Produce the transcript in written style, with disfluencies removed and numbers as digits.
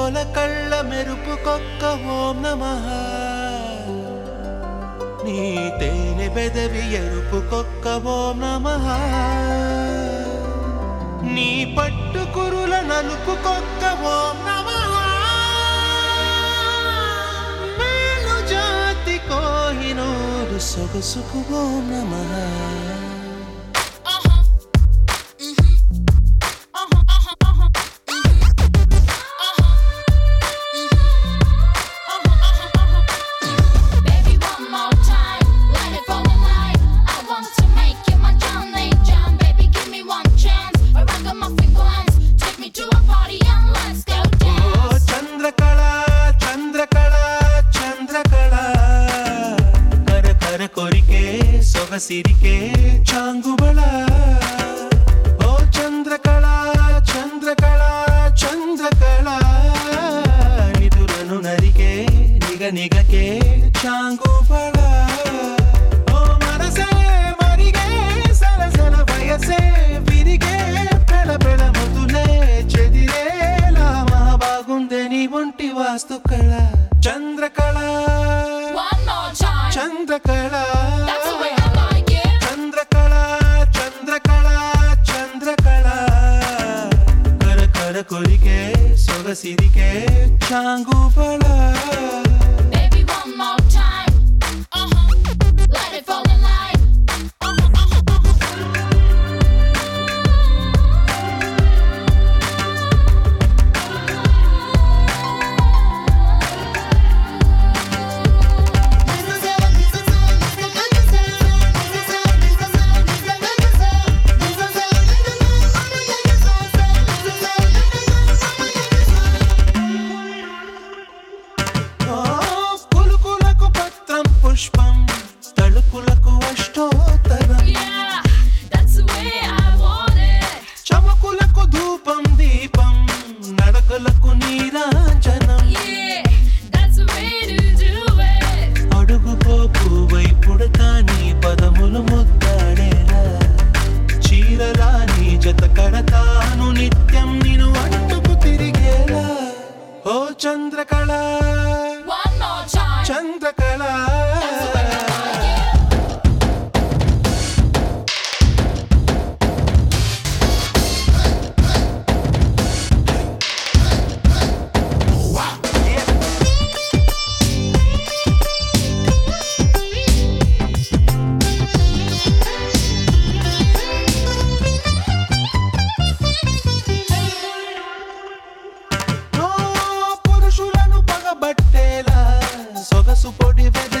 కోల కళ్ళ మెరుపుకొక్క ఓం నమః నీ తేనె బెదవి ఎరుపుకొక్క ఓం నమః నీ పట్టు కురుల నలుపుకొక్క ఓం నమః మేలు జాతి కోహినూరు సొగసుకు ఓం నమః సిరికే చాంగుబళ ఓ చంద్రకళ చంద్రకళ చంద్రకళ నిదురను నరికే నిగ నిగకే చాంగుబళ ఓ మనసే మరిగే సరసల వయసే విరిగే పెళ పెళ మొదలే చెదిరేలా మా బాగుందే నీ ఒంటి వాస్తు కళ చంద్రకళ చంద్రకళ కొరికే సొగసిరికే చాంగుబళ Baby, one more time. Let it fall in line. పుష్పం తళుకులకు అష్టోత్తరం That's the way I want it. చమకులకు ధూపం దీపం నడకలకు నీరాజనం Yeah, that's the way to do it. అడుగుపోకు వైపుడతా నీ పదములు ముద్దాడేలా చీరలా నీ జత కడతాను నిత్యం నిన్ను అంటుకు తిరిగేలా ఓ Chandrakala One more time. Chandrakala పురుషులను పగబట్టేలా సొగసు పొడి